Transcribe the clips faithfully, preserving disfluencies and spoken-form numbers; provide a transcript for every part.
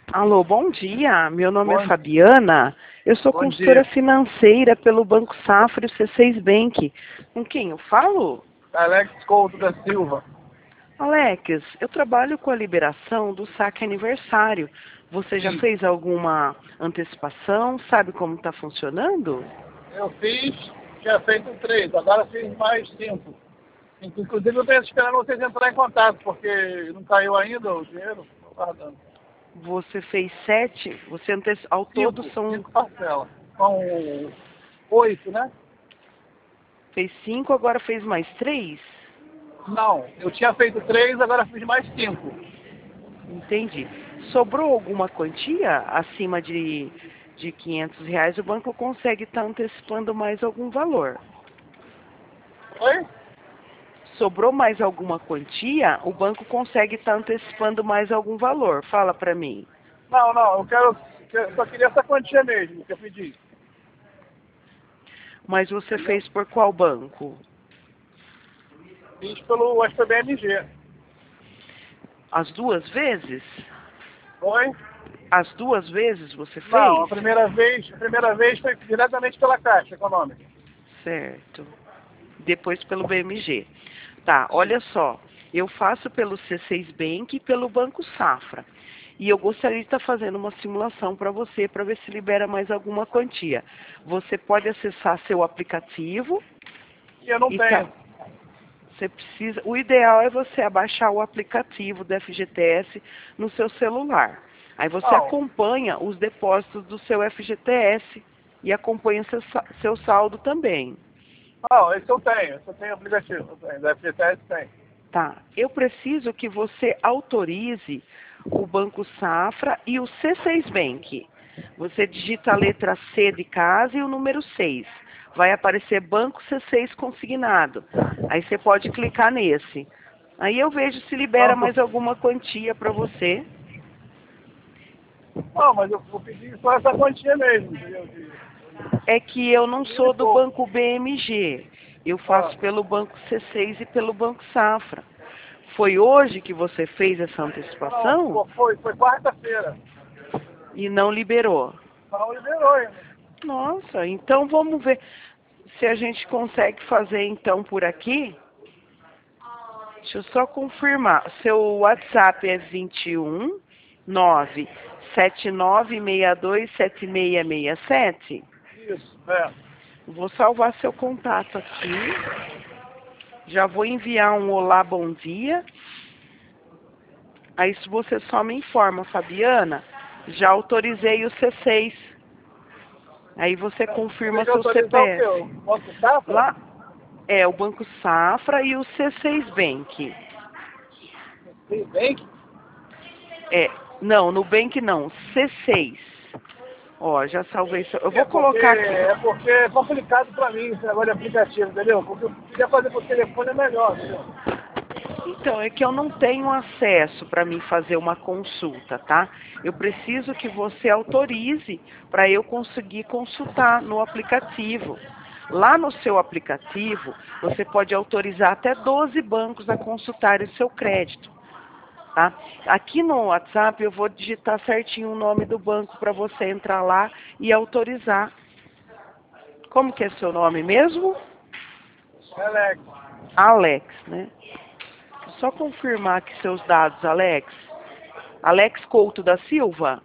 Alô, bom dia. Meu nome Bom, é Fabiana. Eu sou bom consultora dia. financeira pelo Banco Safra e o C seis Bank. Com quem eu falo? Alex Couto da Silva. Alex, eu trabalho com a liberação do saque aniversário. Você já Sim, fez alguma antecipação? Sabe como está funcionando? eu fiz, tinha feito três, agora fiz mais cinco. Inclusive eu estou esperando vocês entrarem em contato, porque não caiu ainda o dinheiro. Estou guardando. Você fez sete? Você anteci... Ao todo Cinco, são... cinco parcelas. São oito, né? Fez cinco, agora fez mais três? Não, eu tinha feito três, agora fiz mais cinco. Entendi. Sobrou alguma quantia acima de, de quinhentos reais? O banco consegue estar antecipando mais algum valor. Oi? Sobrou mais alguma quantia? O banco consegue estar antecipando mais algum valor. Fala para mim. Não, não, eu quero, eu só queria essa quantia mesmo que eu pedi. Mas você Entendeu? fez por qual banco? Fiz pelo S P B M G. As duas vezes? Oi? As duas vezes você Não, fez? a primeira vez, a primeira vez foi diretamente pela Caixa Econômica. Certo. Depois pelo B M G. Tá, olha só. Eu faço pelo C seis Bank e pelo Banco Safra. E eu gostaria de estar fazendo uma simulação para você, para ver se libera mais alguma quantia. Você pode acessar seu aplicativo E eu não e tá, tenho. você precisa. O ideal é você abaixar o aplicativo do F G T S no seu celular. Aí você Não, acompanha os depósitos do seu F G T S e acompanha seu, sa- seu saldo também. não, esse eu tenho. Esse eu tenho aplicativo. Eu tenho. Da F G T S tem. Tá. Eu preciso que você autorize o Banco Safra e o C seis Bank. Você digita a letra C de casa e o número seis. Vai aparecer Banco C seis consignado. Aí você pode clicar nesse. Aí eu vejo se libera Banco. mais alguma quantia para você. Não, mas eu vou pedir só essa quantia mesmo, entendeu? De É que eu não mil e sou do pouco. Banco B M G. Eu Ah, faço pelo Banco C seis e pelo Banco Safra. Foi hoje que você fez essa não, antecipação? pô, foi, foi quarta-feira. E não liberou. Não liberou ainda. Nossa, então vamos ver se a gente consegue fazer então por aqui. Deixa eu só confirmar. Seu WhatsApp é vinte e um nove sete nove seis dois sete seis seis sete. Isso, é. Vou salvar seu contato aqui. Já vou enviar um olá, bom dia. Aí se você só me informa, Fabiana, já autorizei o C seis. Aí você Tem confirma que seu autorizar o quê? C P F. O Banco Safra? Lá é o Banco Safra e o C seis Bank. Sim, Bank? É, não, no Bank não, C seis. Ó, já salvei. seu- Eu É vou porque, colocar aqui. é porque é complicado pra mim esse negócio de aplicativo, entendeu? Porque eu queria fazer por telefone é melhor, entendeu? Então, é que eu não tenho acesso para mim fazer uma consulta, tá? Eu preciso que você autorize para eu conseguir consultar no aplicativo. Lá no seu aplicativo, você pode autorizar até doze bancos a consultarem o seu crédito. Tá? Aqui no WhatsApp eu vou digitar certinho o nome do banco para você entrar lá e autorizar. Como que é seu nome mesmo? Alex, Alex, né? Só confirmar aqui seus dados, Alex. Alex Couto da Silva,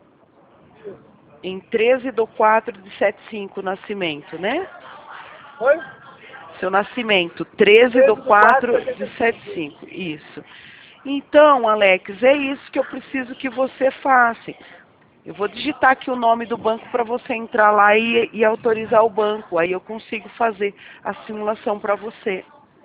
em treze de quatro de setenta e cinco, nascimento, né? oi? Seu nascimento, treze de treze do quatro quatro de de setenta e setenta e cinco. cinco, isso. Então, Alex, é isso que eu preciso que você faça. Eu vou digitar aqui o nome do banco para você entrar lá e, e autorizar o banco. Aí eu consigo fazer a simulação para você.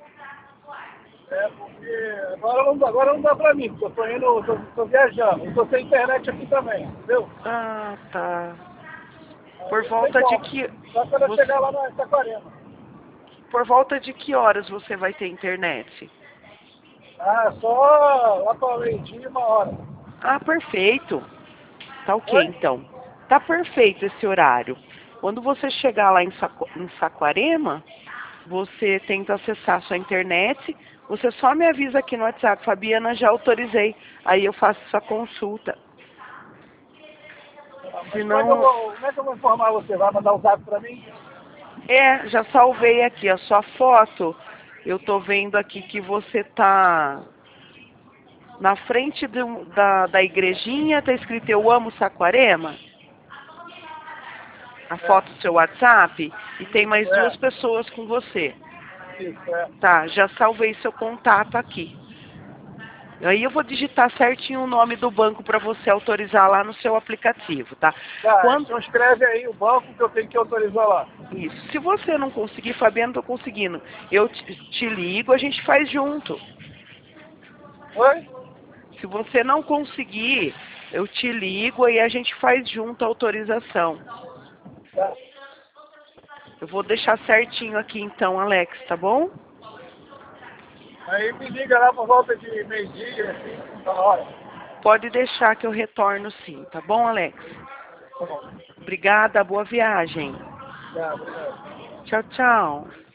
É, porque agora não, agora não dá pra mim, porque eu tô indo, eu tô, tô viajando, eu tô sem internet aqui também, entendeu? Ah, tá. Por Aí não tem volta de como. que Só quando eu você, chegar lá na Saquarema. por volta de que horas você vai ter internet? Ah, só lá pra meio-dia e uma hora. Ah, perfeito. Tá ok, Oi? então. Tá perfeito esse horário. Quando você chegar lá em, Saco, em Saquarema, você tenta acessar sua internet. Você só me avisa aqui no WhatsApp, Fabiana, já autorizei. Aí eu faço sua consulta. Mas Se como, é que eu não, vou, como é que eu vou informar você? Vai mandar o zap pra mim? é, já salvei aqui a sua foto. Eu tô vendo aqui que você tá na frente do- da, da igrejinha, tá escrito Eu Amo Saquarema, a É, foto do seu WhatsApp, e tem mais isso, duas é. pessoas com você. Isso, é. Tá, já salvei seu contato aqui. Aí eu vou digitar certinho o nome do banco para você autorizar lá no seu aplicativo, tá? Tá, Quando então escreve aí o banco que eu tenho que autorizar lá. isso, se você não conseguir, Fabiano, tô conseguindo. Eu te, te ligo, a gente faz junto. Oi? Se você não conseguir, eu te ligo e a gente faz junto a autorização. Tá. Eu vou deixar certinho aqui então, Alex, tá bom? Aí me liga lá por volta de meio-dia, assim, tá na hora. Pode deixar que eu retorno sim, tá bom, Alex? Tá bom. Obrigada, boa viagem. Tá, obrigado. Tchau, tchau.